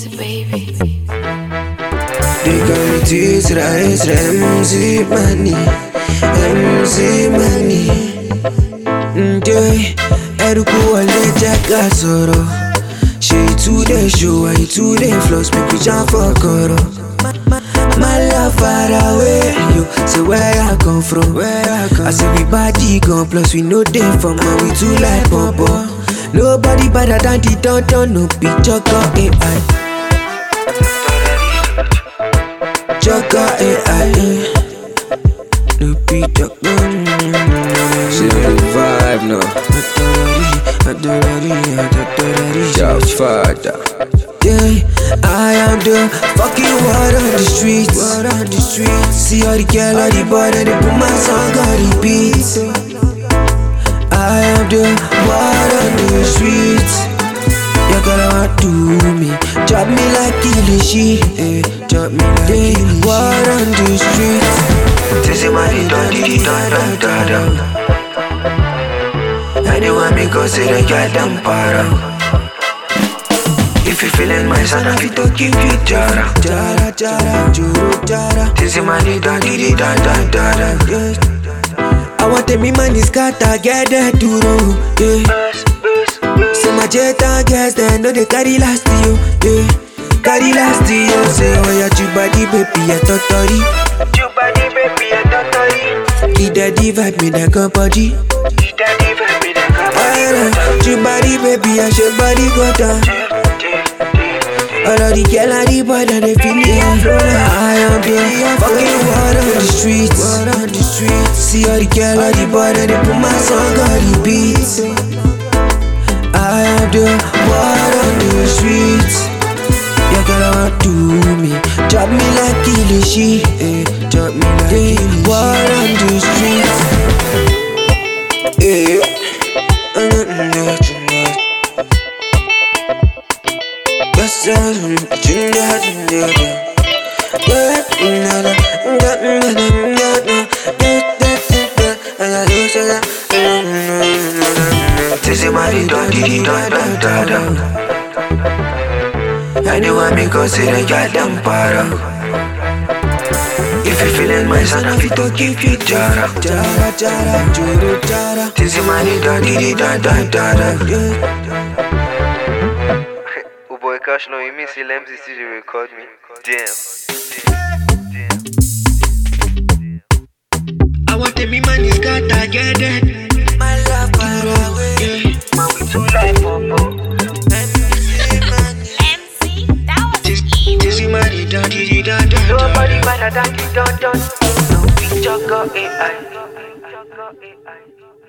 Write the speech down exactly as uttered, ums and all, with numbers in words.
easy, baby. They call me Tizra, it's M C Money, M C Money. Njoy, Eruku wale jaka soro. She today show, I today floss, make we jump for koro. My love far away, yo. So where I come from, where I come. I say we body gone, plus we know them from man, we too like papa. Nobody better than the don't no be Jocko A I. Jocko A I. No be Jocko. She on the vibe now. Shout father. Yeah, I am the fucking word on the streets. Word on the streets. See all the girl on the board and they put my song on the beats. I am the word on the streets. You gotta want to me, drop me like Kilishi, eh? Drop me like Kilishi. Word on the streets. This is my dun dun dun dun dun. Anyone me go say they got them para. If you feeling my son, I fit to give you jara, jara, jara, juru, jara. This is money, da di da da da da. I want the me money scatter, get that duro, yeah. Say my jetta gas, they know they carry last you, yeah. Carry last you, say oh yeah, you body baby, I totori. You body baby, I totori. Kid daddy vibe me that company. Kid daddy vibe me that company. You body baby, I should body go down. All of the girl and the boy that they feel it. I am the fucking word on the streets. Word on the streets. See all the girl and the boy that they put my song on the beats. I am the word on the streets. You gotta want to me, drop me like Kilishi, eh? Drop me like Kilishi. Word on the streets. Yeah. This is my dun dun dun dun dun. Anyone me go say they got them para. If you feeling my son, I fit to give you jara, jara, jara, juru, jara. This is my dun dun dun dun dun. Boy, Cash, no, you miss the M C C record me. Damn. I want the me money scatter, get that. My love far away. Man, we too like Popo. M C money. M C, that was evil. This is money, dun dun dun dun. Nobody better than the dun dun. No big Jocko A I.